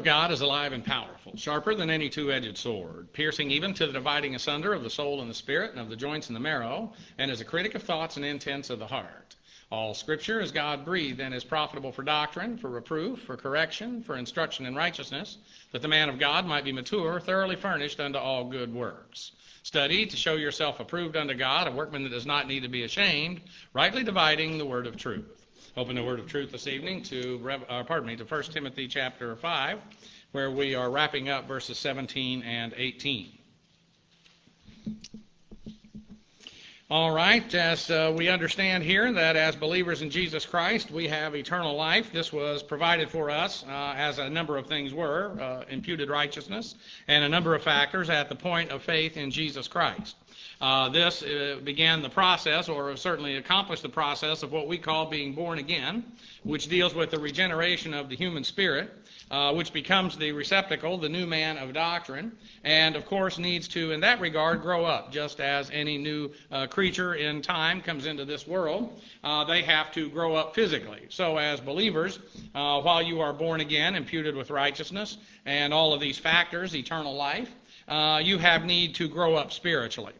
God is alive and powerful, sharper than any two-edged sword, piercing even to the dividing asunder of the soul and the spirit and of the joints and the marrow, and is a critic of thoughts and intents of the heart. All Scripture is God-breathed and is profitable for doctrine, for reproof, for correction, for instruction in righteousness, that the man of God might be mature, thoroughly furnished unto all good works. Study to show yourself approved unto God, a workman that does not need to be ashamed, rightly dividing the word of truth. Open the word of truth this evening to 1 Timothy chapter 5, where we are wrapping up verses 17 and 18. All right, as we understand here that as believers in Jesus Christ, we have eternal life. This was provided for us as a number of things were, imputed righteousness, and a number of factors at the point of faith in Jesus Christ. This began the process, or certainly accomplished the process, of what we call being born again, which deals with the regeneration of the human spirit, which becomes the receptacle, the new man of doctrine, and of course needs to, in that regard, grow up. Just as any new creature in time comes into this world, they have to grow up physically. So as believers, while you are born again, imputed with righteousness, and all of these factors, eternal life, you have need to grow up spiritually.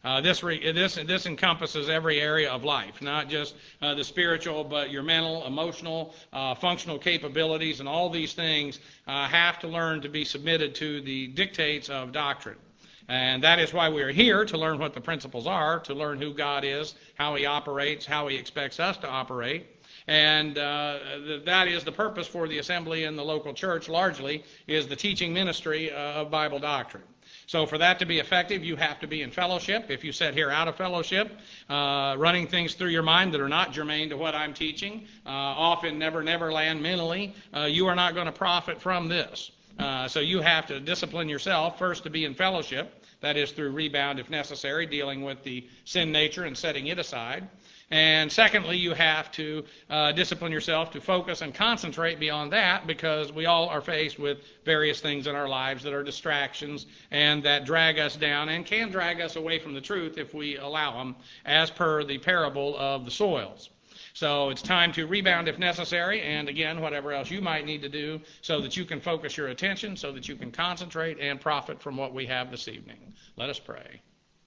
This encompasses every area of life, not just the spiritual, but your mental, emotional, functional capabilities, and all these things have to learn to be submitted to the dictates of doctrine. And that is why we are here, to learn what the principles are, to learn who God is, how He operates, how He expects us to operate. And that is the purpose for the assembly in the local church, largely, is the teaching ministry of Bible doctrine. So for that to be effective, you have to be in fellowship. If you sit here out of fellowship, running things through your mind that are not germane to what I'm teaching, often never land mentally, you are not going to profit from this. So you have to discipline yourself first to be in fellowship. That is through rebound if necessary, dealing with the sin nature and setting it aside. And secondly, you have to discipline yourself to focus and concentrate beyond that, because we all are faced with various things in our lives that are distractions and that drag us down and can drag us away from the truth if we allow them, as per the parable of the soils. So it's time to rebound if necessary, and again, whatever else you might need to do so that you can focus your attention, so that you can concentrate and profit from what we have this evening. Let us pray.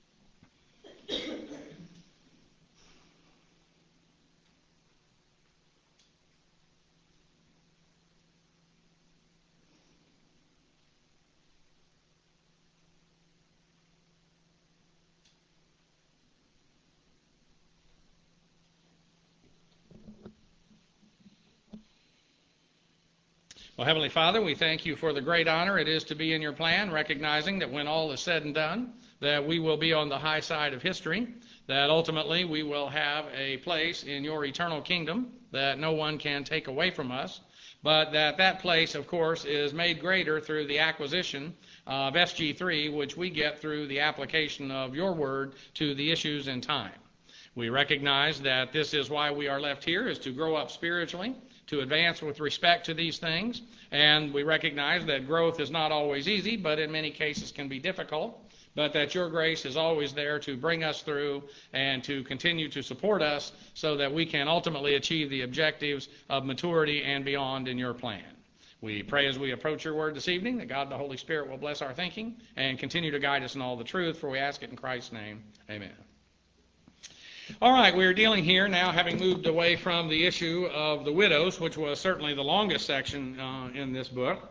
Well, Heavenly Father, we thank you for the great honor it is to be in your plan, recognizing that when all is said and done, that we will be on the high side of history, that ultimately we will have a place in your eternal kingdom that no one can take away from us, but that place, of course, is made greater through the acquisition of SG3, which we get through the application of your word to the issues in time. We recognize that this is why we are left here, is to grow up spiritually, to advance with respect to these things, and we recognize that growth is not always easy, but in many cases can be difficult, but that your grace is always there to bring us through and to continue to support us so that we can ultimately achieve the objectives of maturity and beyond in your plan. We pray as we approach your word this evening that God and the Holy Spirit will bless our thinking and continue to guide us in all the truth, for we ask it in Christ's name. Amen. All right, we're dealing here now, having moved away from the issue of the widows, which was certainly the longest section in this book,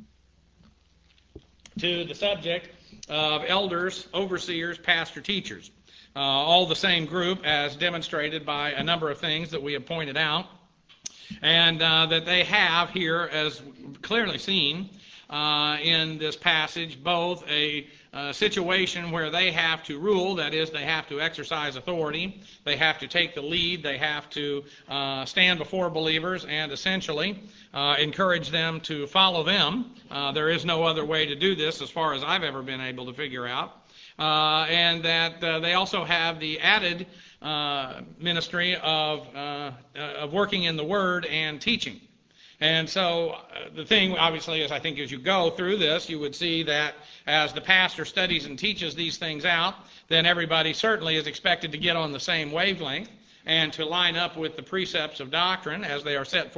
to the subject of elders, overseers, pastor, teachers. All the same group, as demonstrated by a number of things that we have pointed out, and that they have here, as clearly seen in this passage, both a situation where they have to rule, that is, they have to exercise authority, they have to take the lead, they have to stand before believers and essentially encourage them to follow them. There is no other way to do this as far as I've ever been able to figure out. And that they also have the added ministry of working in the Word and teaching. And so the thing, obviously, is I think as you go through this, you would see that as the pastor studies and teaches these things out, then everybody certainly is expected to get on the same wavelength and to line up with the precepts of doctrine as they are set forth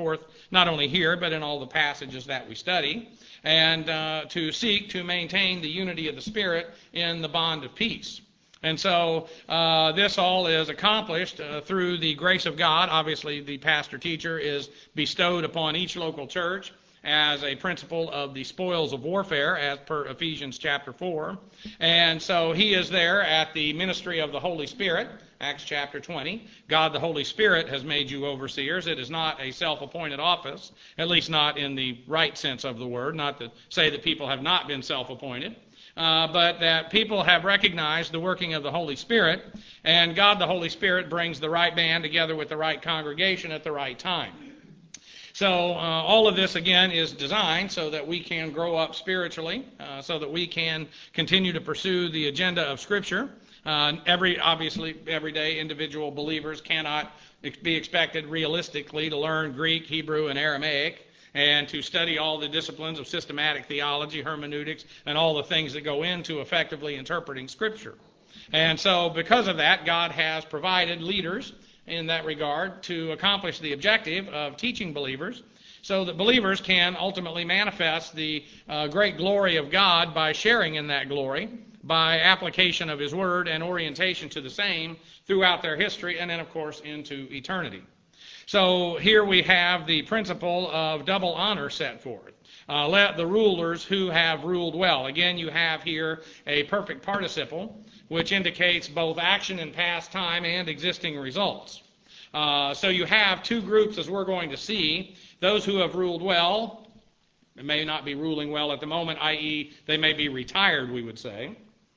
not only here, but in all the passages that we study, and to seek to maintain the unity of the Spirit in the bond of peace. And so this all is accomplished through the grace of God. Obviously, the pastor-teacher is bestowed upon each local church as a principle of the spoils of warfare, as per Ephesians chapter 4. And so he is there at the ministry of the Holy Spirit, Acts chapter 20. God the Holy Spirit has made you overseers. It is not a self-appointed office, at least not in the right sense of the word, not to say that people have not been self-appointed. But that people have recognized the working of the Holy Spirit, and God the Holy Spirit brings the right band together with the right congregation at the right time. So all of this, again, is designed so that we can grow up spiritually, so that we can continue to pursue the agenda of Scripture. Obviously, everyday individual believers cannot be expected realistically to learn Greek, Hebrew, and Aramaic, and to study all the disciplines of systematic theology, hermeneutics, and all the things that go into effectively interpreting Scripture. And so because of that, God has provided leaders in that regard to accomplish the objective of teaching believers so that believers can ultimately manifest the great glory of God by sharing in that glory, by application of His Word and orientation to the same throughout their history and then, of course, into eternity. So here we have the principle of double honor set forth. Let the rulers who have ruled well. Again, you have here a perfect participle, which indicates both action in past time and existing results. So you have two groups, as we're going to see. Those who have ruled well, they may not be ruling well at the moment, i.e., they may be retired, we would say.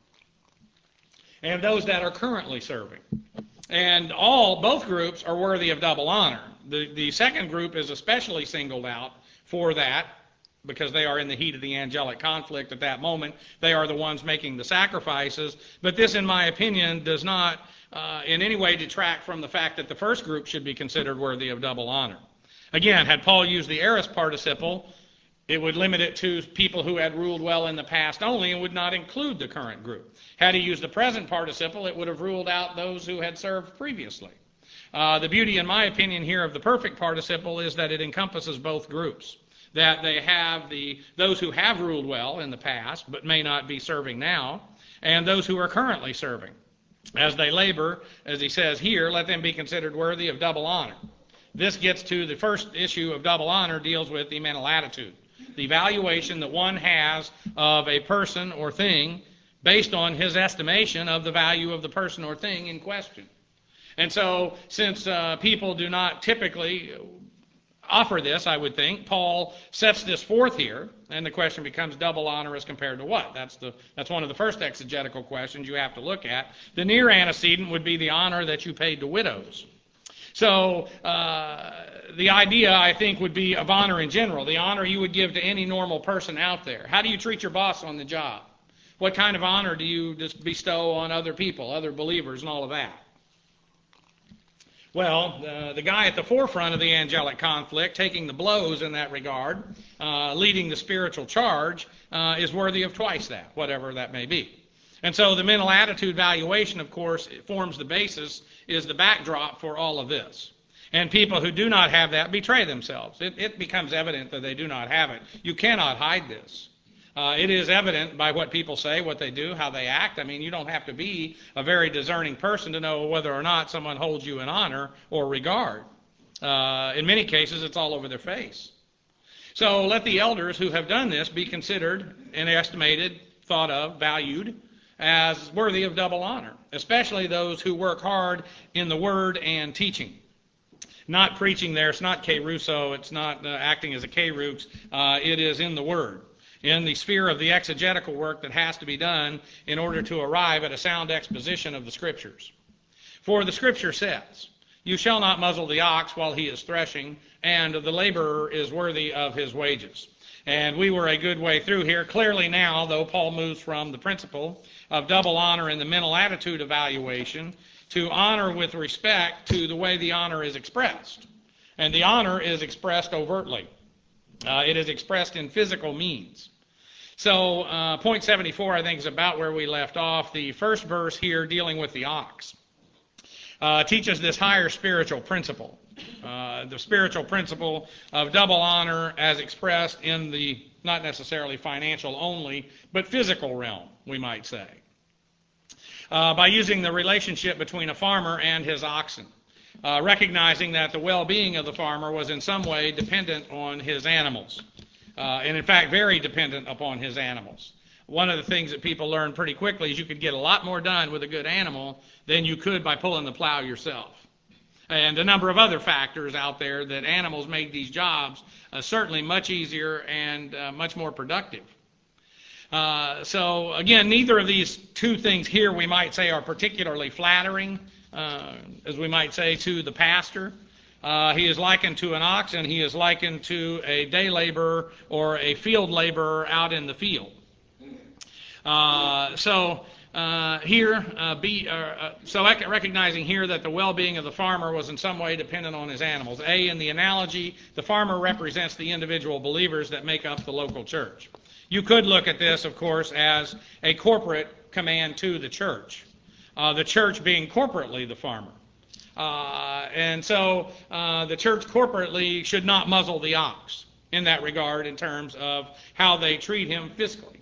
And those that are currently serving. And both groups are worthy of double honor. The second group is especially singled out for that because they are in the heat of the angelic conflict at that moment. They are the ones making the sacrifices. But this, in my opinion, does not in any way detract from the fact that the first group should be considered worthy of double honor. Again, had Paul used the aorist participle, it would limit it to people who had ruled well in the past only and would not include the current group. Had he used the present participle, it would have ruled out those who had served previously. The beauty, in my opinion, here of the perfect participle is that it encompasses both groups. That they have those who have ruled well in the past but may not be serving now, and those who are currently serving. As they labor, as he says here, let them be considered worthy of double honor. This gets to the first issue of double honor, deals with the mental attitude. The valuation that one has of a person or thing based on his estimation of the value of the person or thing in question. And so, since people do not typically offer this, I would think, Paul sets this forth here, and the question becomes double honor as compared to what? That's one of the first exegetical questions you have to look at. The near antecedent would be the honor that you paid to widows. So the idea, I think, would be of honor in general, the honor you would give to any normal person out there. How do you treat your boss on the job? What kind of honor do you just bestow on other people, other believers, and all of that? Well, the guy at the forefront of the angelic conflict, taking the blows in that regard, leading the spiritual charge, is worthy of twice that, whatever that may be. And so the mental attitude valuation, of course, forms the basis, is the backdrop for all of this. And people who do not have that betray themselves. It becomes evident that they do not have it. You cannot hide this. It is evident by what people say, what they do, how they act. I mean, you don't have to be a very discerning person to know whether or not someone holds you in honor or regard. In many cases, it's all over their face. So let the elders who have done this be considered and estimated, thought of, valued as worthy of double honor, especially those who work hard in the word and teaching. Not preaching there, it's not K-Russo, it's not acting as a K-Rooks, it is in the word, in the sphere of the exegetical work that has to be done in order to arrive at a sound exposition of the Scriptures. For the Scripture says, "You shall not muzzle the ox while he is threshing, and the laborer is worthy of his wages." And we were a good way through here. Clearly now, though, Paul moves from the principle of double honor in the mental attitude evaluation to honor with respect to the way the honor is expressed. And the honor is expressed overtly. It is expressed in physical means. So point 74, I think, is about where we left off. The first verse here dealing with the ox teaches this higher spiritual principle. The spiritual principle of double honor as expressed in the not necessarily financial only, but physical realm, we might say, by using the relationship between a farmer and his oxen, recognizing that the well-being of the farmer was in some way dependent on his animals, and in fact very dependent upon his animals. One of the things that people learn pretty quickly is you could get a lot more done with a good animal than you could by pulling the plow yourself. And a number of other factors out there that animals make these jobs certainly much easier and much more productive. So again, neither of these two things here we might say are particularly flattering, as we might say, to the pastor. He is likened to an ox, and he is likened to a day laborer or a field laborer out in the field. Recognizing here that the well-being of the farmer was in some way dependent on his animals. In the analogy, the farmer represents the individual believers that make up the local church. You could look at this, of course, as a corporate command to the church being corporately the farmer. The church corporately should not muzzle the ox in that regard in terms of how they treat him fiscally.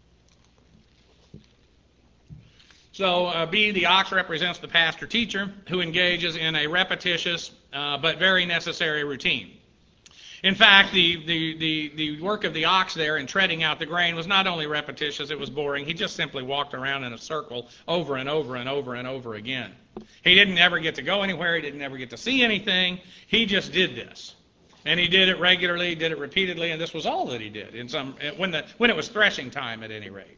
So B, the ox represents the pastor-teacher who engages in a repetitious but very necessary routine. In fact, the work of the ox there in treading out the grain was not only repetitious, it was boring. He just simply walked around in a circle over and over and over and over again. He didn't ever get to go anywhere. He didn't ever get to see anything. He just did this. And he did it regularly, did it repeatedly, and this was all that he did when it was threshing time at any rate.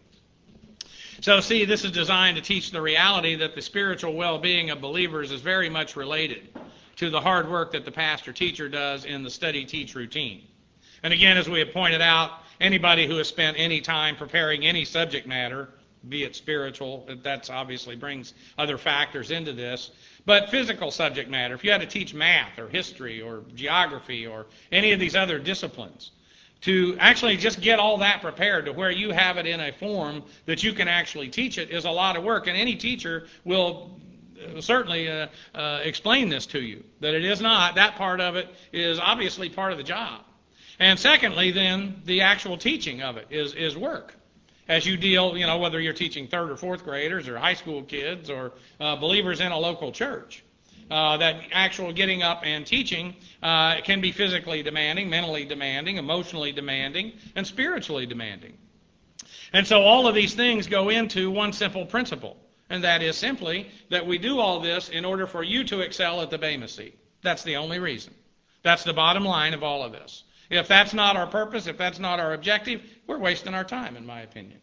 So see, this is designed to teach the reality that the spiritual well-being of believers is very much related to the hard work that the pastor-teacher does in the study-teach routine. And again, as we have pointed out, anybody who has spent any time preparing any subject matter, be it spiritual, that obviously brings other factors into this, but physical subject matter, if you had to teach math or history or geography or any of these other disciplines, to actually just get all that prepared to where you have it in a form that you can actually teach it is a lot of work, and any teacher will certainly explain this to you, that it is not. That part of it is obviously part of the job. And secondly, then, the actual teaching of it is work. As you deal, whether you're teaching third or fourth graders or high school kids or believers in a local church, that actual getting up and teaching can be physically demanding, mentally demanding, emotionally demanding, and spiritually demanding. And so all of these things go into one simple principle, and that is simply that we do all this in order for you to excel at the Bema seat. That's the only reason. That's the bottom line of all of this. If that's not our purpose, if that's not our objective, we're wasting our time, in my opinion.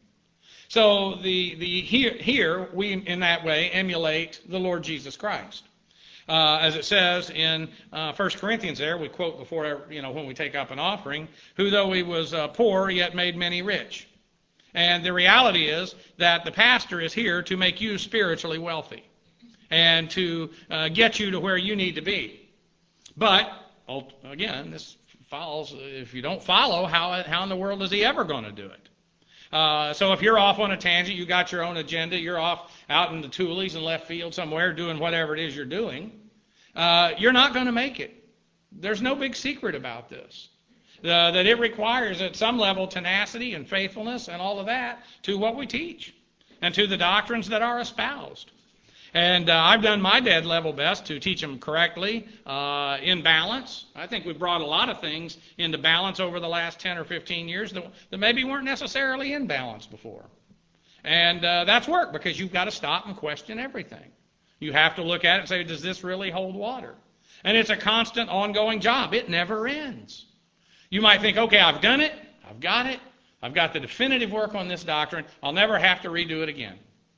So here we, in that way, emulate the Lord Jesus Christ. As it says in 1 Corinthians there, we quote before, when we take up an offering, who though he was poor, yet made many rich. And the reality is that the pastor is here to make you spiritually wealthy and to get you to where you need to be. But, again, this follows, if you don't follow, how in the world is he ever going to do it? So if you're off on a tangent, you got your own agenda, you're off out in the Tules and left field somewhere doing whatever it is you're doing, you're not going to make it. There's no big secret about this. That it requires at some level tenacity and faithfulness and all of that to what we teach and to the doctrines that are espoused. And I've done my dead level best to teach them correctly, in balance. I think we've brought a lot of things into balance over the last 10 or 15 years that maybe weren't necessarily in balance before. And that's work, because you've got to stop and question everything. You have to look at it and say, does this really hold water? And it's a constant, ongoing job. It never ends. You might think, okay, I've done it, I've got it, I've got the definitive work on this doctrine, I'll never have to redo it again.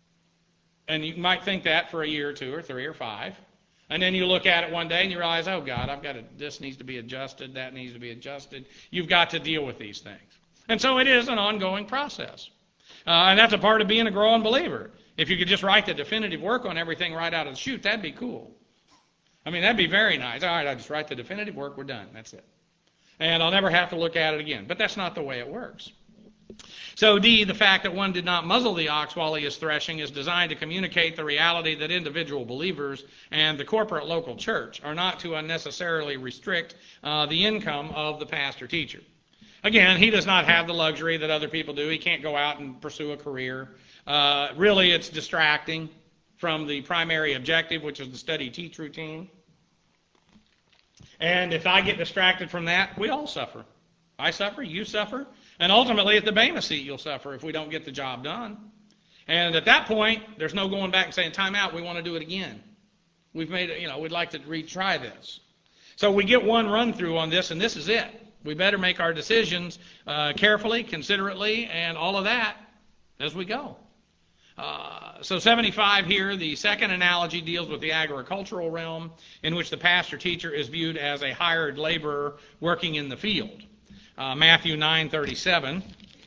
And you might think that for a year or two or 3 or 5. And then you look at it one day and you realize, oh God, this needs to be adjusted, that needs to be adjusted. You've got to deal with these things. And so it is an ongoing process. And that's a part of being a growing believer. If you could just write the definitive work on everything right out of the chute, that'd be cool. I mean, that'd be very nice. All right, I just write the definitive work, we're done. That's it. And I'll never have to look at it again. But that's not the way it works. So D, the fact that one did not muzzle the ox while he is threshing is designed to communicate the reality that individual believers and the corporate local church are not to unnecessarily restrict the income of the pastor-teacher. Again, he does not have the luxury that other people do. He can't go out and pursue a career. Really, it's distracting from the primary objective, which is the study-teach routine. And if I get distracted from that, we all suffer. I suffer, you suffer, and ultimately at the Bema seat you'll suffer if we don't get the job done. And at that point, there's no going back and saying, time out, we want to do it again. We've made it, we'd like to retry this. So we get one run through on this, and this is it. We better make our decisions carefully, considerately, and all of that as we go. So 75 here, the second analogy deals with the agricultural realm, in which the pastor-teacher is viewed as a hired laborer working in the field. Matthew 9:37.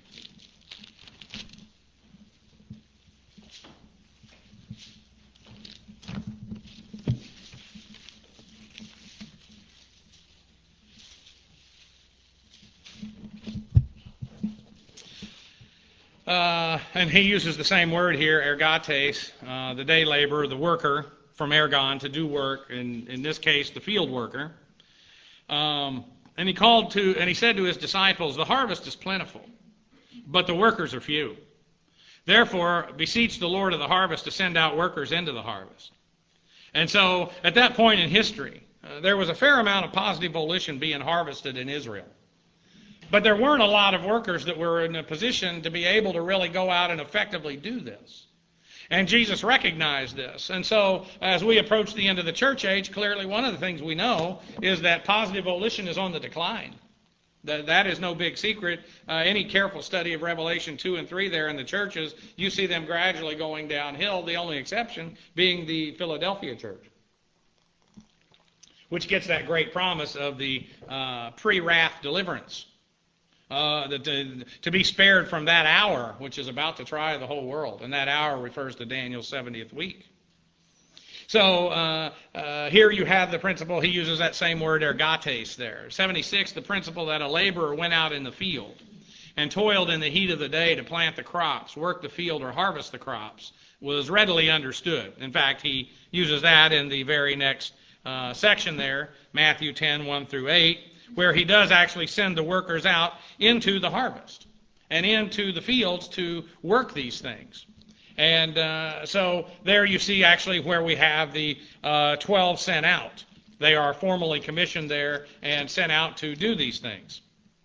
And he uses the same word here, ergates, the day laborer, the worker from ergon, to do work, in this case, the field worker. And he said to his disciples, the harvest is plentiful, but the workers are few. Therefore, beseech the Lord of the harvest to send out workers into the harvest. And so, at that point in history, there was a fair amount of positive volition being harvested in Israel. But there weren't a lot of workers that were in a position to be able to really go out and effectively do this. And Jesus recognized this. And so, as we approach the end of the church age, clearly one of the things we know is that positive volition is on the decline. That is no big secret. Any careful study of Revelation 2 and 3 there in the churches, you see them gradually going downhill, the only exception being the Philadelphia church, which gets that great promise of the pre-wrath deliverance. To be spared from that hour, which is about to try the whole world. And that hour refers to Daniel's 70th week. So here you have the principle. He uses that same word, ergates, there. 76, the principle that a laborer went out in the field and toiled in the heat of the day to plant the crops, work the field, or harvest the crops, was readily understood. In fact, he uses that in the very next section there, Matthew 10, 1 through 8, where he does actually send the workers out into the harvest and into the fields to work these things. And so there you see actually where we have the 12 sent out. They are formally commissioned there and sent out to do these things.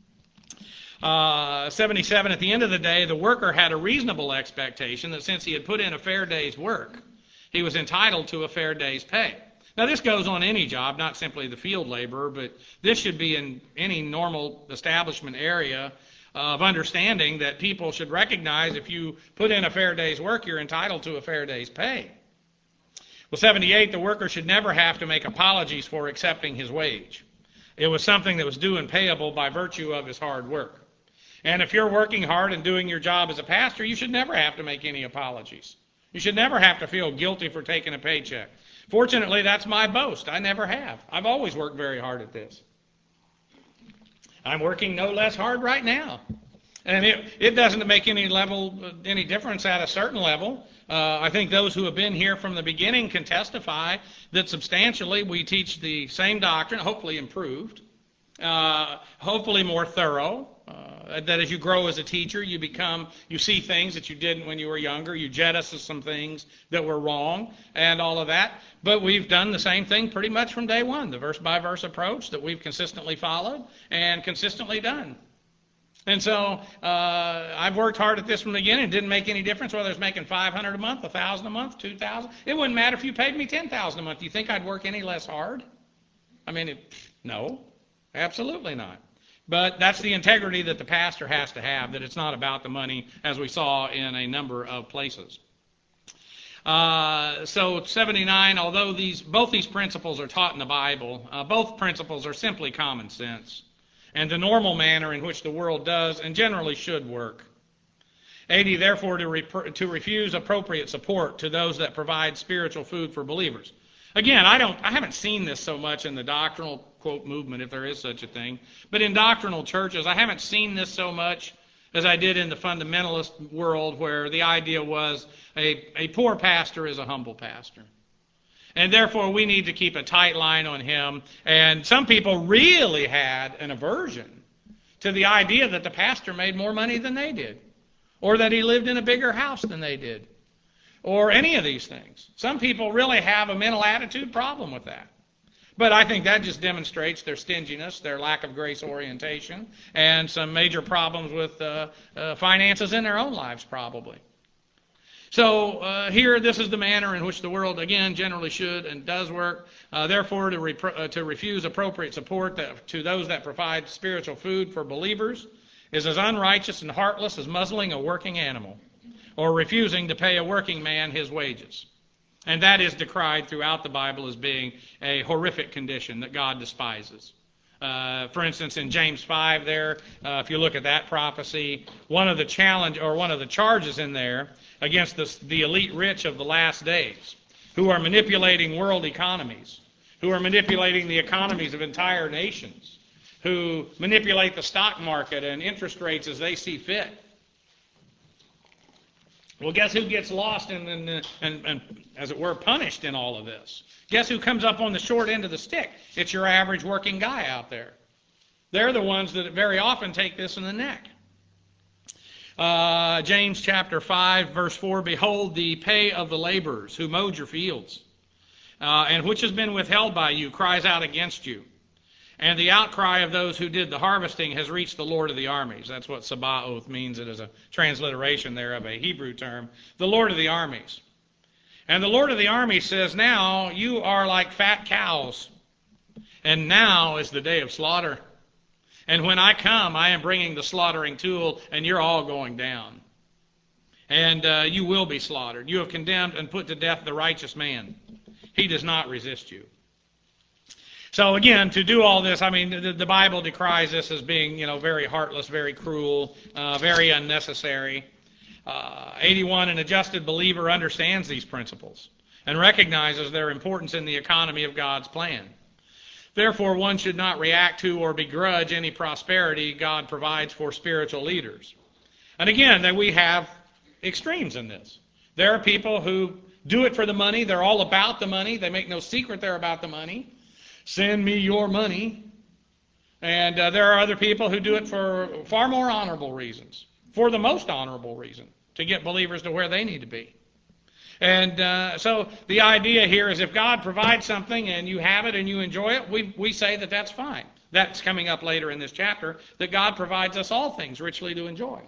77, at the end of the day, the worker had a reasonable expectation that since he had put in a fair day's work, he was entitled to a fair day's pay. Now, this goes on any job, not simply the field laborer, but this should be in any normal establishment area of understanding that people should recognize if you put in a fair day's work, you're entitled to a fair day's pay. Well, 78, the worker should never have to make apologies for accepting his wage. It was something that was due and payable by virtue of his hard work. And if you're working hard and doing your job as a pastor, you should never have to make any apologies. You should never have to feel guilty for taking a paycheck. Fortunately, that's my boast. I never have. I've always worked very hard at this. I'm working no less hard right now. And it doesn't make any difference at a certain level. I think those who have been here from the beginning can testify that substantially we teach the same doctrine, hopefully improved, hopefully more thorough. That as you grow as a teacher, you see things that you didn't when you were younger. You jettison some things that were wrong and all of that. But we've done the same thing pretty much from day one, the verse-by-verse approach that we've consistently followed and consistently done. And so I've worked hard at this from the beginning. It didn't make any difference whether I was making $500 a month, $1,000 a month, $2,000. It wouldn't matter if you paid me $10,000 a month. Do you think I'd work any less hard? I mean, no, absolutely not. But that's the integrity that the pastor has to have, that it's not about the money, as we saw in a number of places. So 79, although both these principles are taught in the Bible, both principles are simply common sense and the normal manner in which the world does and generally should work. 80, therefore, to refuse appropriate support to those that provide spiritual food for believers. Again, I haven't seen this so much in the doctrinal, quote, movement, if there is such a thing. But in doctrinal churches, I haven't seen this so much as I did in the fundamentalist world, where the idea was a poor pastor is a humble pastor. And therefore, we need to keep a tight line on him. And some people really had an aversion to the idea that the pastor made more money than they did, or that he lived in a bigger house than they did, or any of these things. Some people really have a mental attitude problem with that. But I think that just demonstrates their stinginess, their lack of grace orientation, and some major problems with finances in their own lives, probably. So here, this is the manner in which the world, again, generally should and does work. Therefore, to refuse appropriate support to those that provide spiritual food for believers is as unrighteous and heartless as muzzling a working animal or refusing to pay a working man his wages. And that is decried throughout the Bible as being a horrific condition that God despises. For instance, in James 5 there, if you look at that prophecy, one of the charges in there against the elite rich of the last days, who are manipulating world economies, who are manipulating the economies of entire nations, who manipulate the stock market and interest rates as they see fit. Well, guess who gets lost and as it were, punished in all of this? Guess who comes up on the short end of the stick? It's your average working guy out there. They're the ones that very often take this in the neck. James chapter 5, verse 4, behold, the pay of the laborers who mowed your fields, and which has been withheld by you, cries out against you. And the outcry of those who did the harvesting has reached the Lord of the armies. That's what Sabaoth means. It is a transliteration there of a Hebrew term. The Lord of the armies. And the Lord of the armies says, now you are like fat cows, and now is the day of slaughter. And when I come, I am bringing the slaughtering tool, and you're all going down. And you will be slaughtered. You have condemned and put to death the righteous man. He does not resist you. So again, to do all this, I mean, the Bible decries this as being, very heartless, very cruel, very unnecessary. 81, an adjusted believer understands these principles and recognizes their importance in the economy of God's plan. Therefore, one should not react to or begrudge any prosperity God provides for spiritual leaders. And again, that we have extremes in this. There are people who do it for the money. They're all about the money. They make no secret they're about the money. Send me your money. And there are other people who do it for far more honorable reasons, for the most honorable reason, to get believers to where they need to be. And so the idea here is if God provides something and you have it and you enjoy it, we say that that's fine. That's coming up later in this chapter, that God provides us all things richly to enjoy.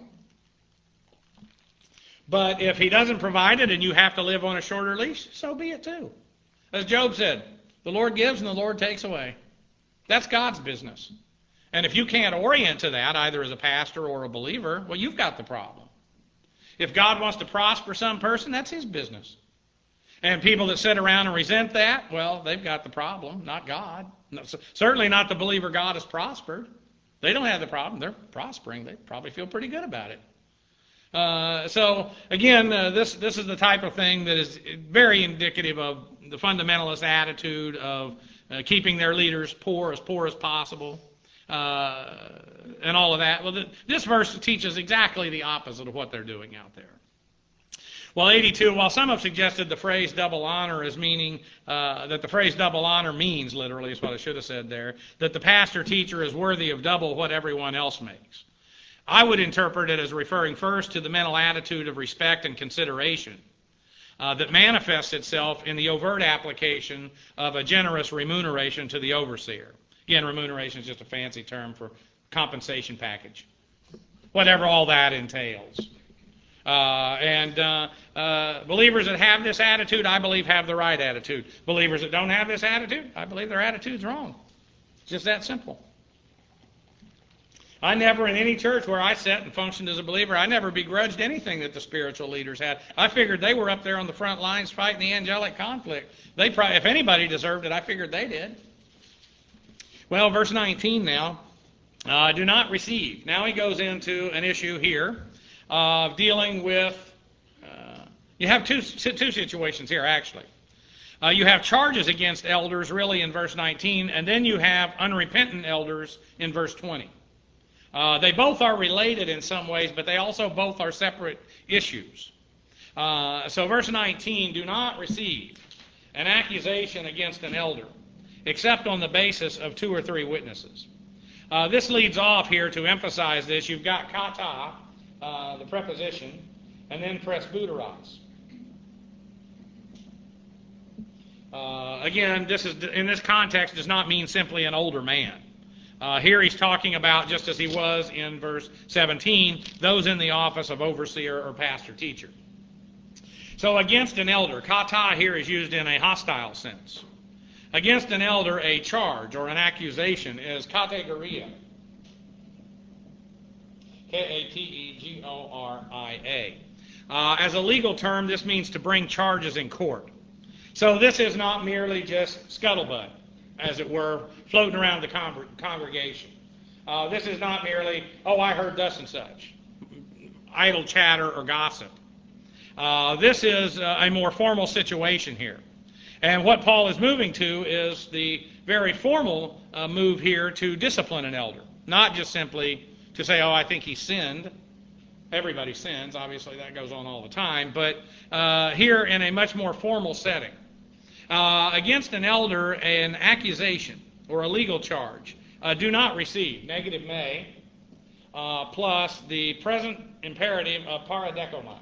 But if he doesn't provide it and you have to live on a shorter leash, so be it too. As Job said, the Lord gives and the Lord takes away. That's God's business. And if you can't orient to that, either as a pastor or a believer, well, you've got the problem. If God wants to prosper some person, that's his business. And people that sit around and resent that, well, they've got the problem, not God. Certainly not the believer God has prospered. They don't have the problem. They're prospering. They probably feel pretty good about it. So again, this is the type of thing that is very indicative of the fundamentalist attitude of keeping their leaders poor as possible, and all of that. Well, this verse teaches exactly the opposite of what they're doing out there. Well, 82, while some have suggested the phrase double honor as meaning, that the phrase double honor means, literally is what I should have said there, that the pastor-teacher is worthy of double what everyone else makes. I would interpret it as referring first to the mental attitude of respect and consideration that manifests itself in the overt application of a generous remuneration to the overseer. Again, remuneration is just a fancy term for compensation package, whatever all that entails. Believers that have this attitude, I believe, have the right attitude. Believers that don't have this attitude, I believe their attitude's wrong. It's just that simple. I never, in any church where I sat and functioned as a believer, I never begrudged anything that the spiritual leaders had. I figured they were up there on the front lines fighting the angelic conflict. They probably, if anybody deserved it, I figured they did. Well, verse 19 now, do not receive. Now he goes into an issue here of dealing with, you have two situations here, actually. You have charges against elders, really, in verse 19, and then you have unrepentant elders in verse 20. They both are related in some ways, but they also both are separate issues. So verse 19, do not receive an accusation against an elder, except on the basis of 2 or 3 witnesses. This leads off here to emphasize this. You've got kata, the preposition, and then presbyteros. Again, this is in this context does not mean simply an older man. Here he's talking about, just as he was in verse 17, those in the office of overseer or pastor teacher. So against an elder, kata here is used in a hostile sense. Against an elder, a charge or an accusation is kategoria. Kategoria. As a legal term, this means to bring charges in court. So this is not merely just scuttlebutt, as it were, floating around the congregation. This is not merely, oh, I heard thus and such, idle chatter or gossip. This is a more formal situation here. And what Paul is moving to is the very formal move here to discipline an elder, not just simply to say, oh, I think he sinned. Everybody sins. Obviously, that goes on all the time. But here in a much more formal setting. Against an elder, an accusation or a legal charge, do not receive, negative may, plus the present imperative of paradekomai.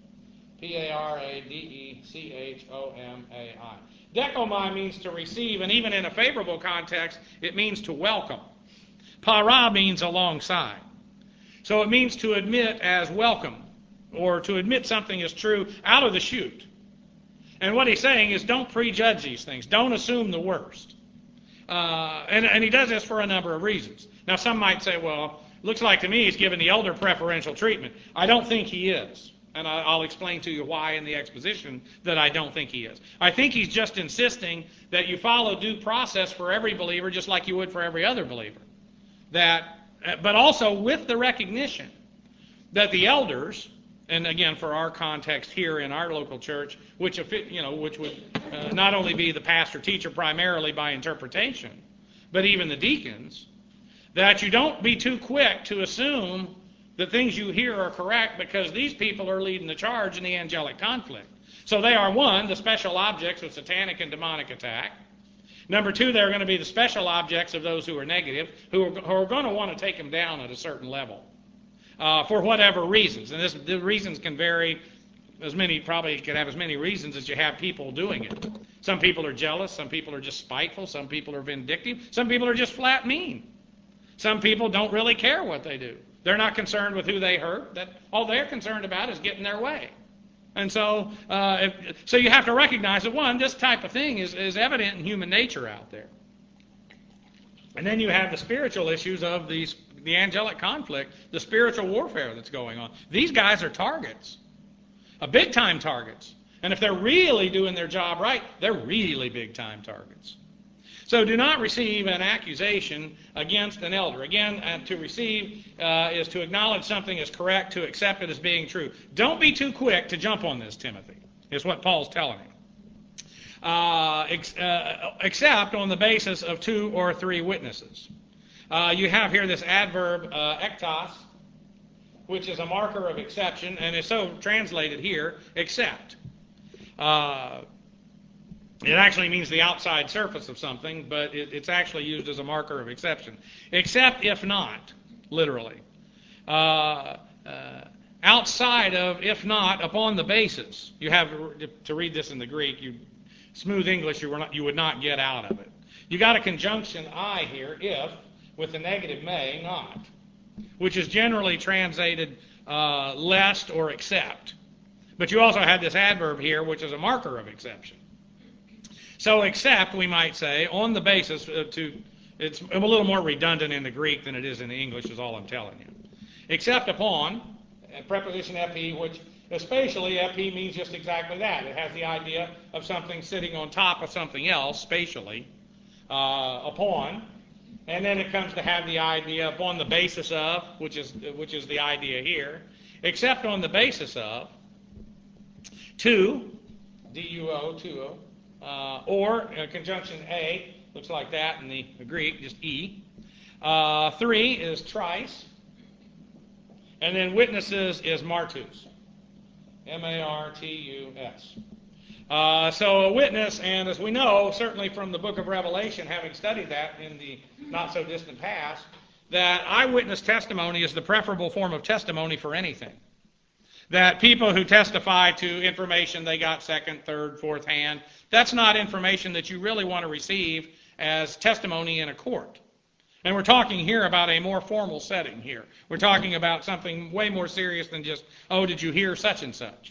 P-A-R-A-D-E-C-H-O-M-A-I. Dekomai means to receive, and even in a favorable context, it means to welcome. Para means alongside. So it means to admit as welcome, or to admit something is true out of the chute. And what he's saying is don't prejudge these things. Don't assume the worst. And he does this for a number of reasons. Now, some might say, well, looks like to me he's giving the elder preferential treatment. I don't think he is. And I'll explain to you why in the exposition that I don't think he is. I think he's just insisting that you follow due process for every believer just like you would for every other believer. But also with the recognition that the elders, and again for our context here in our local church, which would not only be the pastor teacher primarily by interpretation, but even the deacons, that you don't be too quick to assume the things you hear are correct because these people are leading the charge in the angelic conflict. So they are, one, the special objects of satanic and demonic attack. Number two, they're going to be the special objects of those who are negative, who are going to want to take them down at a certain level for whatever reasons. And the reasons can vary. Probably could have as many reasons as you have people doing it. Some people are jealous. Some people are just spiteful. Some people are vindictive. Some people are just flat mean. Some people don't really care what they do. They're not concerned with who they hurt. All they're concerned about is getting their way. And so you have to recognize that, one, this type of thing is evident in human nature out there. And then you have the spiritual issues of the angelic conflict, the spiritual warfare that's going on. These guys are targets, big-time targets. And if they're really doing their job right, they're really big-time targets. So do not receive an accusation against an elder. Again, to receive is to acknowledge something as correct, to accept it as being true. Don't be too quick to jump on this, Timothy, is what Paul's telling him. Except on the basis of 2 or 3 witnesses. You have here this adverb ektos, which is a marker of exception, and is so translated here, except. It actually means the outside surface of something, but it's actually used as a marker of exception. Except if not, literally. Outside of, if not, upon the basis. You have to read this in the Greek. Smooth English, you would not get out of it. You got a conjunction I here, if, with the negative may, not, which is generally translated lest or except. But you also have this adverb here, which is a marker of exception. So except, we might say, on the basis it's a little more redundant in the Greek than it is in the English, is all I'm telling you. Except upon, preposition epi, which spatially, epi means just exactly that. It has the idea of something sitting on top of something else, spatially, upon. And then it comes to have the idea upon the basis of, which is the idea here, except on the basis of, to, D-U-O, tuo, or conjunction A, looks like that in the Greek, just E. 3 is trice, And then witnesses is martus. M-A-R-T-U-S. So a witness, and as we know, certainly from the book of Revelation, having studied that in the not-so-distant past, that eyewitness testimony is the preferable form of testimony for anything. That people who testify to information they got second, third, fourth hand, that's not information that you really want to receive as testimony in a court. And we're talking here about a more formal setting here. We're talking about something way more serious than just, oh, did you hear such and such?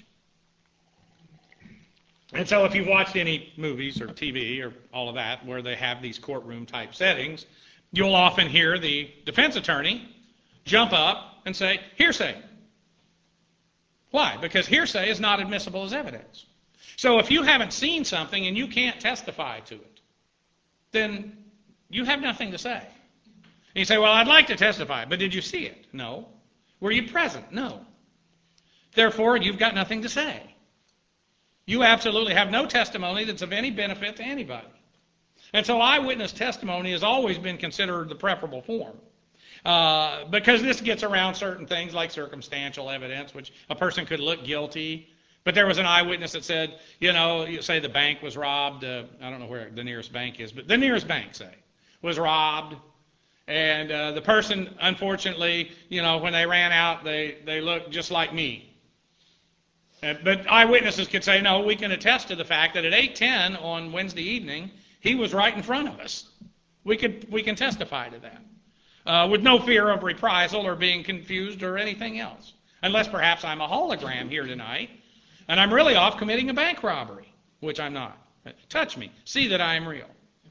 And so if you've watched any movies or TV or all of that where they have these courtroom type settings, you'll often hear the defense attorney jump up and say, hearsay. Why? Because hearsay is not admissible as evidence. So if you haven't seen something and you can't testify to it, then you have nothing to say. And you say, well, I'd like to testify, but did you see it? No. Were you present? No. Therefore, you've got nothing to say. You absolutely have no testimony that's of any benefit to anybody. And so eyewitness testimony has always been considered the preferable form. Because this gets around certain things like circumstantial evidence, which a person could look guilty. But there was an eyewitness that said, you say the bank was robbed. I don't know where the nearest bank is, but the nearest bank, say, was robbed. And the person, unfortunately, when they ran out, they looked just like me. But eyewitnesses could say, no, we can attest to the fact that at 8:10 on Wednesday evening, he was right in front of us. We can testify to that with no fear of reprisal or being confused or anything else. Unless perhaps I'm a hologram here tonight and I'm really off committing a bank robbery, which I'm not. Touch me. See that I am real.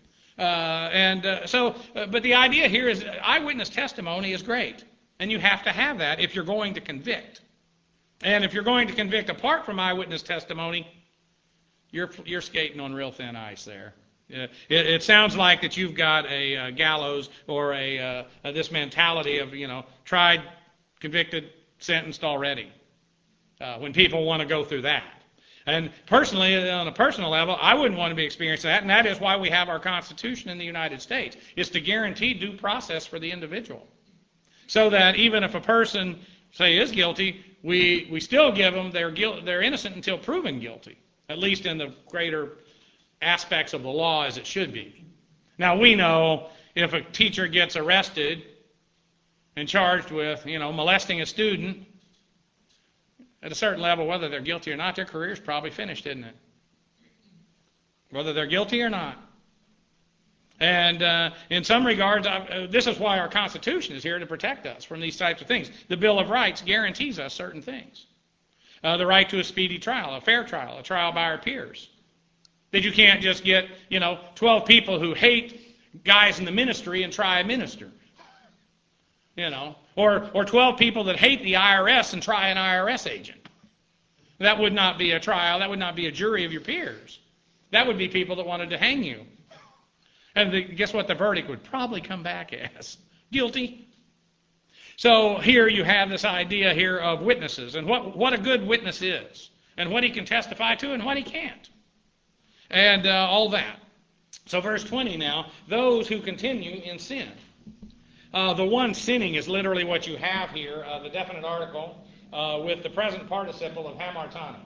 But the idea here is eyewitness testimony is great. And you have to have that if you're going to convict. And if you're going to convict apart from eyewitness testimony, you're skating on real thin ice there. It sounds like that you've got a gallows or this mentality of, tried, convicted, sentenced already. When people want to go through that. And personally, on a personal level, I wouldn't want to be experiencing that, and that is why we have our Constitution in the United States. It's to guarantee due process for the individual. So that even if a person, say, is guilty, we still give them they're innocent until proven guilty, at least in the greater aspects of the law as it should be. Now, we know if a teacher gets arrested and charged with, molesting a student, at a certain level, whether they're guilty or not, their career's probably finished, isn't it? Whether they're guilty or not. And in some regards, this is why our Constitution is here to protect us from these types of things. The Bill of Rights guarantees us certain things. The right to a speedy trial, a fair trial, a trial by our peers. That you can't just get, 12 people who hate guys in the ministry and try a minister. Or 12 people that hate the IRS and try an IRS agent. That would not be a trial. That would not be a jury of your peers. That would be people that wanted to hang you. And guess what the verdict would probably come back as? Guilty. So here you have this idea here of witnesses and what a good witness is and what he can testify to and what he can't. And all that. So verse 20 now, those who continue in sin. The one sinning is literally what you have here, the definite article with the present participle of hamartano.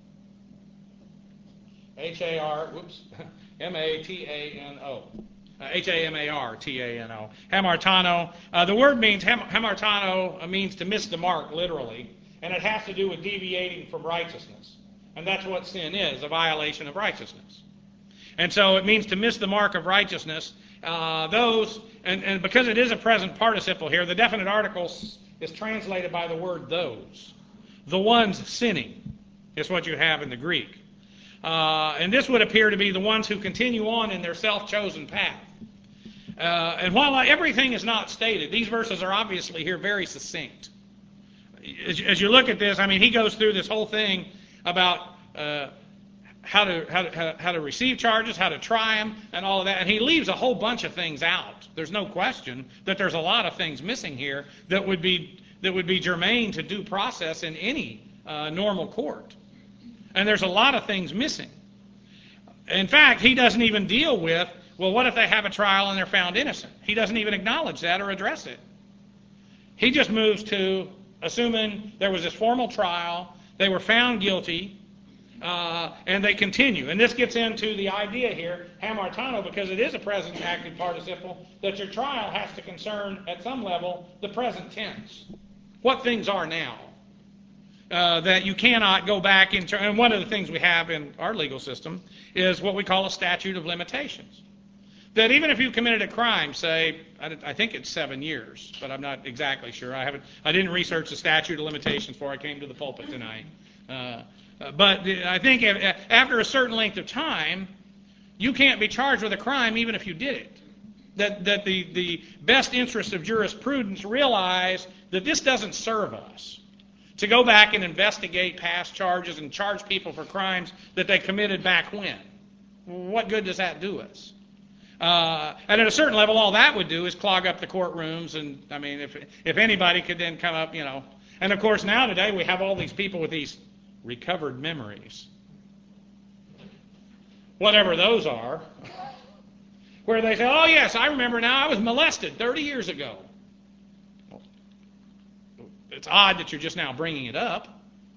M-A-T-A-N-O. H-A-M-A-R-T-A-N-O. Hamartano. The word means, hamartano means to miss the mark, literally. And it has to do with deviating from righteousness. And that's what sin is, a violation of righteousness. And so it means to miss the mark of righteousness. And because it is a present participle here, the definite article is translated by the word those. The ones sinning is what you have in the Greek. And this would appear to be the ones who continue on in their self-chosen path. And while everything is not stated, these verses are obviously here very succinct. As you look at this, he goes through this whole thing about how to receive charges, how to try them, and all of that. And he leaves a whole bunch of things out. There's no question that there's a lot of things missing here that would be germane to due process in any normal court. And there's a lot of things missing. In fact, he doesn't even deal with, well, what if they have a trial and they're found innocent? He doesn't even acknowledge that or address it. He just moves to assuming there was this formal trial, they were found guilty, and they continue. And this gets into the idea here, hamartano, because it is a present active participle, that your trial has to concern, at some level, the present tense. What things are now. That you cannot go back into. And one of the things we have in our legal system is what we call a statute of limitations. That even if you committed a crime, say, I think it's 7 years, but I'm not exactly sure. I didn't research the statute of limitations before I came to the pulpit tonight. But I think after a certain length of time, you can't be charged with a crime even if you did it. That the best interest of jurisprudence realize that this doesn't serve us. To go back and investigate past charges and charge people for crimes that they committed back when. What good does that do us? And at a certain level, all that would do is clog up the courtrooms. And, I mean, if anybody could then come up, you know. And, of course, now today we have all these people with these recovered memories. Whatever those are. Where they say, oh, yes, I remember now I was molested 30 years ago. It's odd that you're just now bringing it up.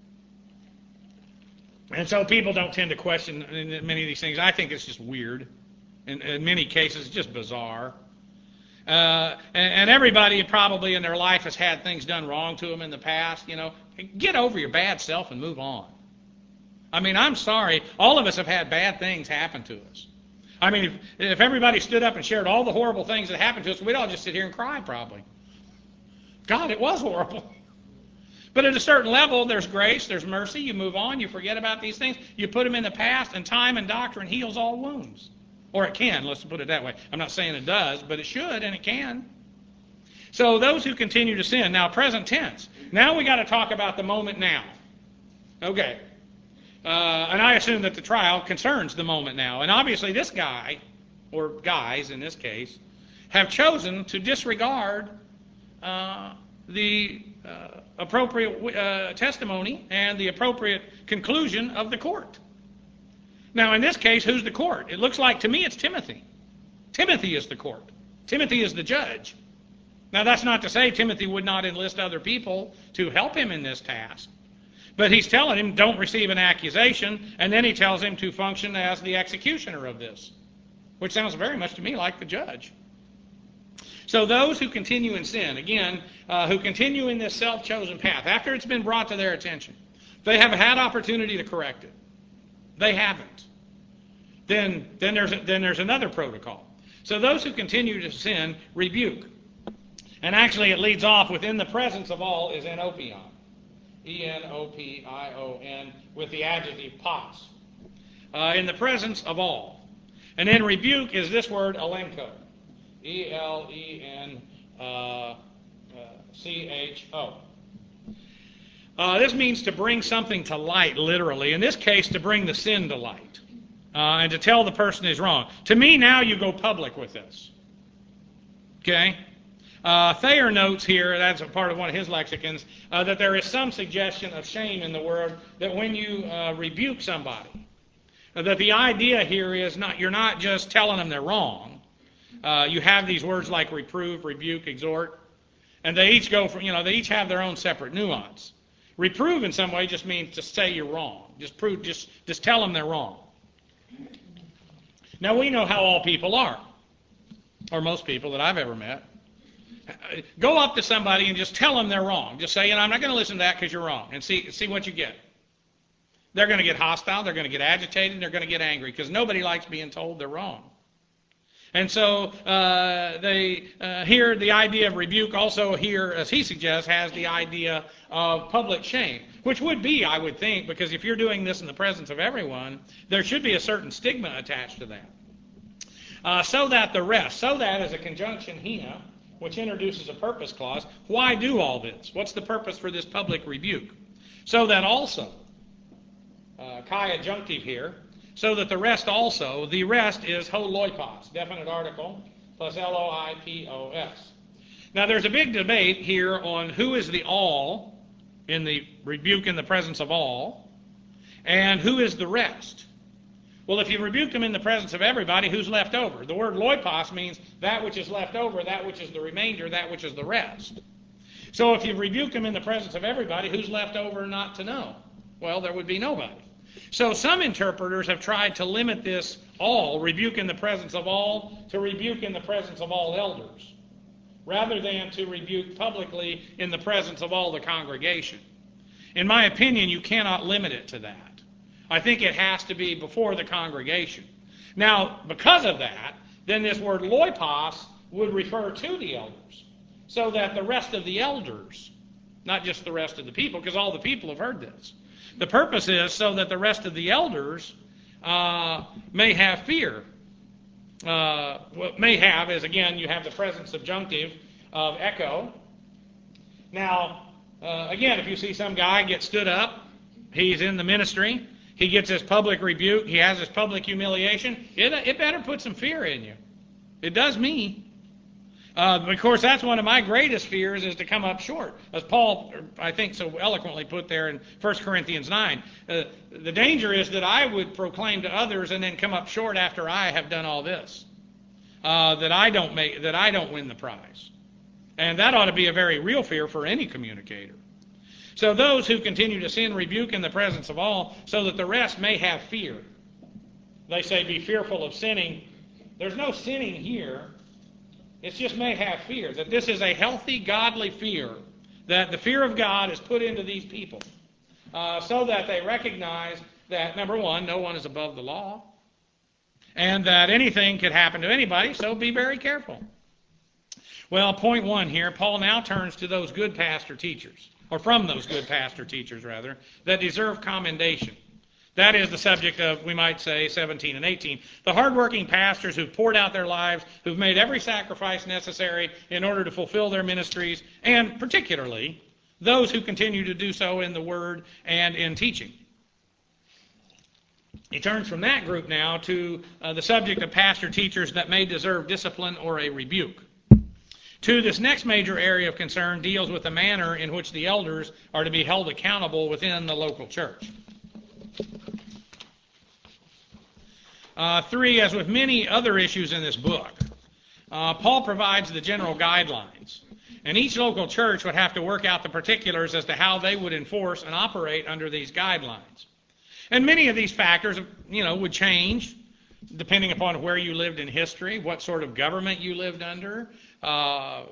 And so people don't tend to question many of these things. I think it's just weird. In many cases, it's just bizarre. And everybody probably in their life has had things done wrong to them in the past. You know, get over your bad self and move on. I mean, I'm sorry. All of us have had bad things happen to us. I mean, if everybody stood up and shared all the horrible things that happened to us, we'd all just sit here and cry probably. God, it was horrible. But at a certain level, there's grace, there's mercy. You move on, you forget about these things. You put them in the past, and time and doctrine heals all wounds. Or it can, let's put it that way. I'm not saying it does, but it should, and it can. So those who continue to sin. Now, present tense. Now we got to talk about the moment now. Okay. And I assume that the trial concerns the moment now. And obviously this guy, or guys in this case, have chosen to disregard the appropriate testimony and the appropriate conclusion of the court. Now, in this case, who's the court? It looks like to me it's Timothy. Timothy is the court. Timothy is the judge. Now, that's not to say Timothy would not enlist other people to help him in this task. But he's telling him, don't receive an accusation, and then he tells him to function as the executioner of this, which sounds very much to me like the judge. So those who continue in sin, again, who continue in this self-chosen path, after it's been brought to their attention, they have had opportunity to correct it. They haven't. Then there's another protocol. So those who continue to sin, rebuke. And actually it leads off within the presence of all is enopion. E-N-O-P-I-O-N with the adjective pas. In the presence of all. And then rebuke is this word elencho. E-L-E-N-C-H-O. This means to bring something to light, literally. In this case, to bring the sin to light. And to tell the person is wrong. To me, now you go public with this. Okay? Thayer notes here, that's a part of one of his lexicons, that there is some suggestion of shame in the word, that when you rebuke somebody, that the idea here is you're not just telling them they're wrong. You have these words like reprove, rebuke, exhort, and they each go from, they each have their own separate nuance. Reprove in some way just means to say you're wrong. Just tell them they're wrong. Now we know how all people are, or most people that I've ever met. Go up to somebody and just tell them they're wrong. Just say, I'm not going to listen to that because you're wrong, and see what you get. They're going to get hostile, they're going to get agitated, they're going to get angry because nobody likes being told they're wrong. And so they hear the idea of rebuke also here, as he suggests, has the idea of public shame, which would be, I would think, because if you're doing this in the presence of everyone, there should be a certain stigma attached to that. So that the rest, so that is a conjunction hina, which introduces a purpose clause. Why do all this? What's the purpose for this public rebuke? So that also, kai adjunctive here, so that the rest also, the rest is ho loipos, definite article, plus L-O-I-P-O-S. Now there's a big debate here on who is the all in the rebuke in the presence of all, and who is the rest. Well, if you rebuke them in the presence of everybody, who's left over? The word loipos means that which is left over, that which is the remainder, that which is the rest. So if you rebuke them in the presence of everybody, who's left over not to know? Well, there would be nobody. So some interpreters have tried to limit this all, rebuke in the presence of all, to rebuke in the presence of all elders, rather than to rebuke publicly in the presence of all the congregation. In my opinion, you cannot limit it to that. I think it has to be before the congregation. Now, because of that, then this word loipos would refer to the elders, so that the rest of the elders, not just the rest of the people, because all the people have heard this. The purpose is so that the rest of the elders may have fear. What may have is, again, you have the present subjunctive of echo. Now, again, if you see some guy get stood up, he's in the ministry, he gets his public rebuke, he has his public humiliation, it better put some fear in you. It does me. Of course, that's one of my greatest fears, is to come up short. As Paul, I think, so eloquently put there in 1 Corinthians 9, the danger is that I would proclaim to others and then come up short after I have done all this, that I don't win the prize. And that ought to be a very real fear for any communicator. So those who continue to sin rebuke in the presence of all, so that the rest may have fear. They say, be fearful of sinning. There's no sinning here. It just may have fear, that this is a healthy, godly fear, that the fear of God is put into these people, so that they recognize that, number one, no one is above the law, and that anything could happen to anybody, so be very careful. Well, point one here, Paul now turns to those good pastor teachers, or from those good pastor teachers, rather, that deserve commendation. That is the subject of, we might say, 17 and 18. The hardworking pastors who've poured out their lives, who've made every sacrifice necessary in order to fulfill their ministries, and particularly those who continue to do so in the Word and in teaching. He turns from that group now to the subject of pastor teachers that may deserve discipline or a rebuke. This next major area of concern deals with the manner in which the elders are to be held accountable within the local church. 3, as with many other issues in this book, Paul provides the general guidelines. And each local church would have to work out the particulars as to how they would enforce and operate under these guidelines. And many of these factors, would change depending upon where you lived in history, what sort of government you lived under, a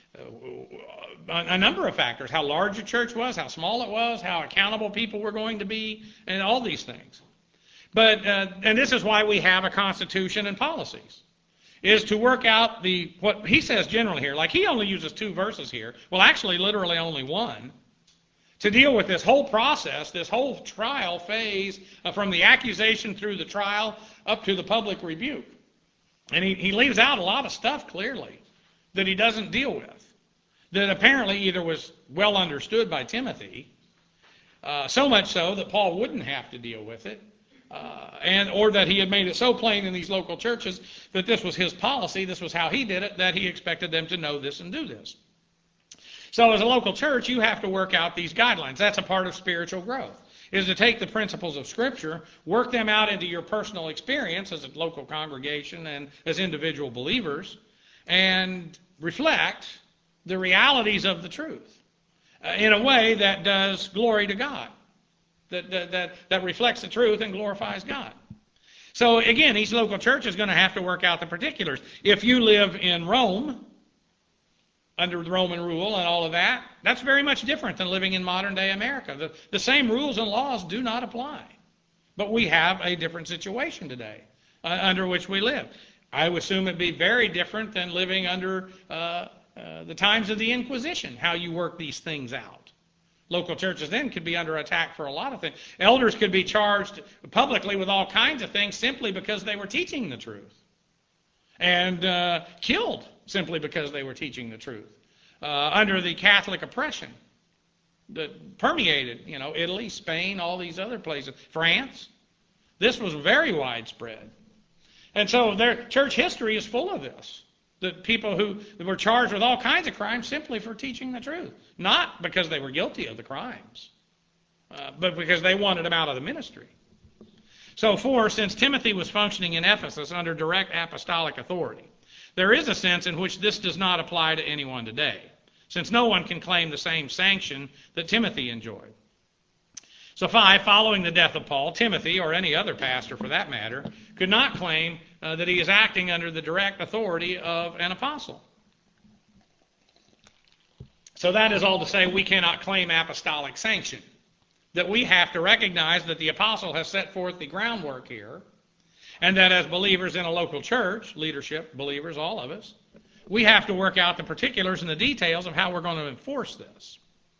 number of factors, how large a church was, how small it was, how accountable people were going to be, and all these things. But and this is why we have a constitution and policies, is to work out what he says generally here. Like, he only uses 2 verses here. Well, actually, literally only 1, to deal with this whole process, this whole trial phase, from the accusation through the trial up to the public rebuke. And he leaves out a lot of stuff clearly that he doesn't deal with, that apparently either was well understood by Timothy, so much so that Paul wouldn't have to deal with it, or that he had made it so plain in these local churches that this was his policy, this was how he did it, that he expected them to know this and do this. So as a local church, you have to work out these guidelines. That's a part of spiritual growth, is to take the principles of Scripture, work them out into your personal experience as a local congregation and as individual believers, and reflect the realities of the truth in a way that does glory to God. That reflects the truth and glorifies God. So again, each local church is going to have to work out the particulars. If you live in Rome, under the Roman rule and all of that, that's very much different than living in modern day America. The same rules and laws do not apply. But we have a different situation today under which we live. I would assume it'd be very different than living under the times of the Inquisition, how you work these things out. Local churches then could be under attack for a lot of things. Elders could be charged publicly with all kinds of things simply because they were teaching the truth. And killed simply because they were teaching the truth. Under the Catholic oppression that permeated, Italy, Spain, all these other places, France. This was very widespread. And so their church history is full of this. The people who were charged with all kinds of crimes simply for teaching the truth. Not because they were guilty of the crimes, but because they wanted them out of the ministry. So 4, since Timothy was functioning in Ephesus under direct apostolic authority, there is a sense in which this does not apply to anyone today. since no one can claim the same sanction that Timothy enjoyed. So 5, following the death of Paul, Timothy, or any other pastor for that matter, could not claim that he is acting under the direct authority of an apostle. So that is all to say we cannot claim apostolic sanction, that we have to recognize that the apostle has set forth the groundwork here, and that as believers in a local church, leadership, believers, all of us, we have to work out the particulars and the details of how we're going to enforce this.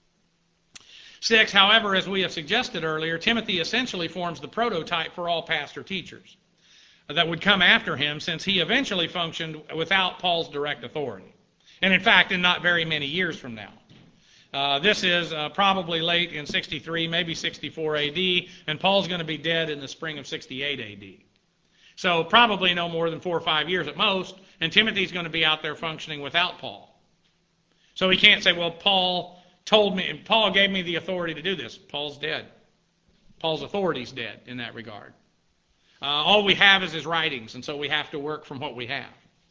6, however, as we have suggested earlier, Timothy essentially forms the prototype for all pastor-teachers that would come after him, since he eventually functioned without Paul's direct authority. And in fact, in not very many years from now. This is probably late in 63, maybe 64 AD, and Paul's going to be dead in the spring of 68 AD. So probably no more than 4 or 5 years at most, and Timothy's going to be out there functioning without Paul. So he can't say, well, Paul gave me the authority to do this. Paul's dead. Paul's authority's dead in that regard. All we have is his writings, and so we have to work from what we have.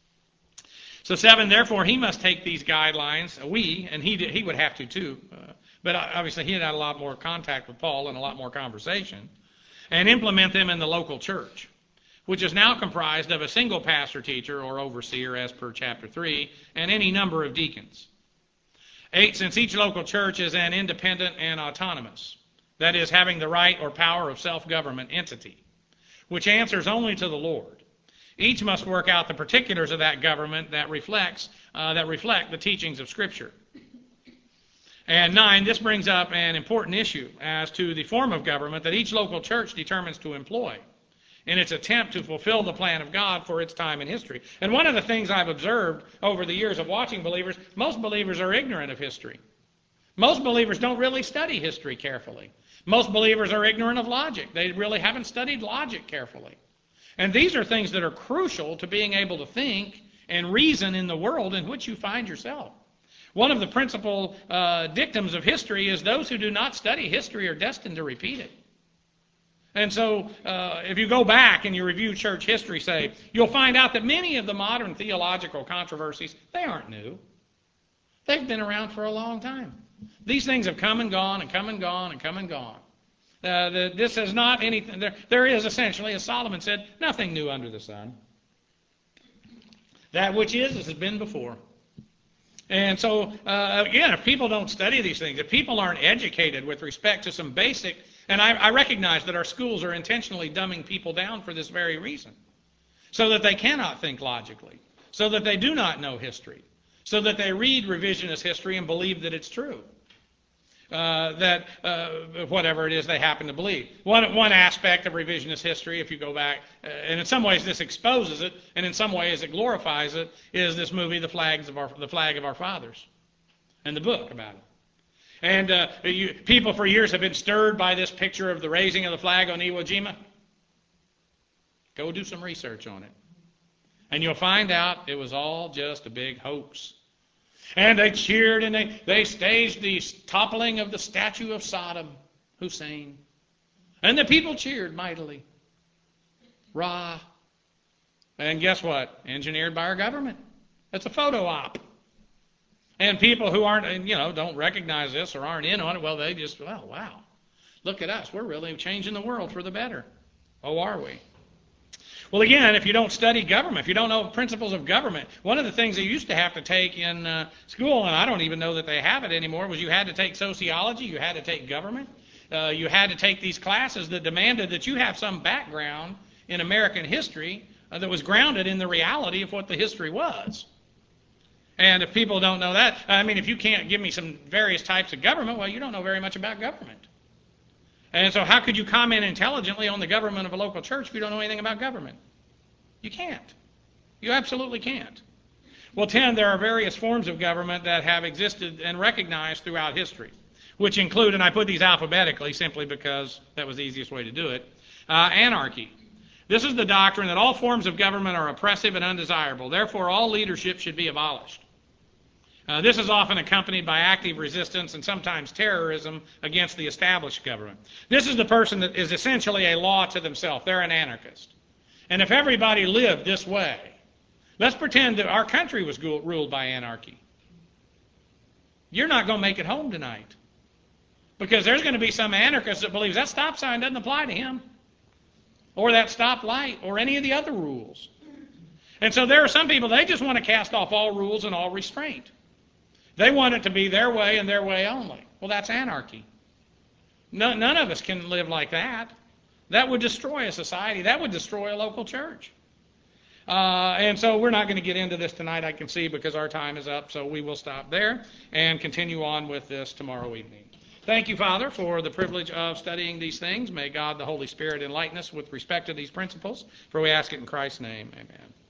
So 7, therefore, he must take these guidelines, and he would have to too, but obviously he had a lot more contact with Paul and a lot more conversation, and implement them in the local church, which is now comprised of a single pastor-teacher or overseer, as per chapter 3, and any number of deacons. 8, since each local church is an independent and autonomous, that is, having the right or power of self-government entity, which answers only to the Lord, each must work out the particulars of that government that reflect the teachings of Scripture. And 9, this brings up an important issue as to the form of government that each local church determines to employ in its attempt to fulfill the plan of God for its time in history. And one of the things I've observed over the years of watching believers, most believers are ignorant of history. Most believers don't really study history carefully. Most believers are ignorant of logic. They really haven't studied logic carefully. And these are things that are crucial to being able to think and reason in the world in which you find yourself. One of the principal dictums of history is those who do not study history are destined to repeat it. And so if you go back and you review church history, say, you'll find out that many of the modern theological controversies, they aren't new. They've been around for a long time. These things have come and gone and come and gone and come and gone. This is not anything. There is essentially, as Solomon said, nothing new under the sun. That which is has been before. And so, again, if people don't study these things, if people aren't educated with respect to some basic, and I recognize that our schools are intentionally dumbing people down for this very reason, so that they cannot think logically, so that they do not know history, so that they read revisionist history and believe that it's true. Whatever it is they happen to believe. One aspect of revisionist history, if you go back, and in some ways this exposes it, and in some ways it glorifies it, is this movie, The Flag of Our Fathers, and the book about it. And people for years have been stirred by this picture of the raising of the flag on Iwo Jima. Go do some research on it. And you'll find out it was all just a big hoax. And they cheered and they staged the toppling of the statue of Saddam Hussein. And the people cheered mightily. Rah. And guess what? Engineered by our government. It's a photo op. And people who aren't, don't recognize this or aren't in on it, well, they just, well, wow. Look at us. We're really changing the world for the better. Oh, are we? Well, again, if you don't study government, if you don't know principles of government, one of the things that you used to have to take in school, and I don't even know that they have it anymore, was you had to take sociology, you had to take government, you had to take these classes that demanded that you have some background in American history that was grounded in the reality of what the history was. And if people don't know that, if you can't give me some various types of government, well, you don't know very much about government. And so how could you comment intelligently on the government of a local church if you don't know anything about government? You can't. You absolutely can't. Well, 10, there are various forms of government that have existed and recognized throughout history, which include, and I put these alphabetically simply because that was the easiest way to do it, anarchy. This is the doctrine that all forms of government are oppressive and undesirable. Therefore, all leadership should be abolished. This is often accompanied by active resistance and sometimes terrorism against the established government. This is the person that is essentially a law to themselves. They're an anarchist. And if everybody lived this way, let's pretend that our country was ruled by anarchy. you're not going to make it home tonight. Because there's going to be some anarchist that believes that stop sign doesn't apply to him, or that stop light, or any of the other rules. And so there are some people, they just want to cast off all rules and all restraint. They want it to be their way and their way only. Well, that's anarchy. None of us can live like that. That would destroy a society. That would destroy a local church. And so we're not going to get into this tonight, I can see, because our time is up. So we will stop there and continue on with this tomorrow evening. Thank you, Father, for the privilege of studying these things. May God, the Holy Spirit, enlighten us with respect to these principles. For we ask it in Christ's name. Amen.